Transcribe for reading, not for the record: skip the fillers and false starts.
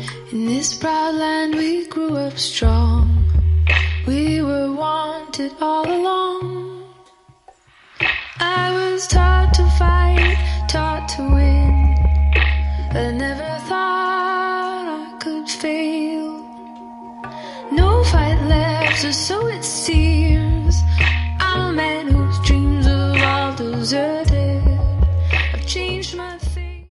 In this proud land we grew up strong. We were wanted all along. I was taught to fight, taught to win. I never thought I could fail. No fight left, or so it seems.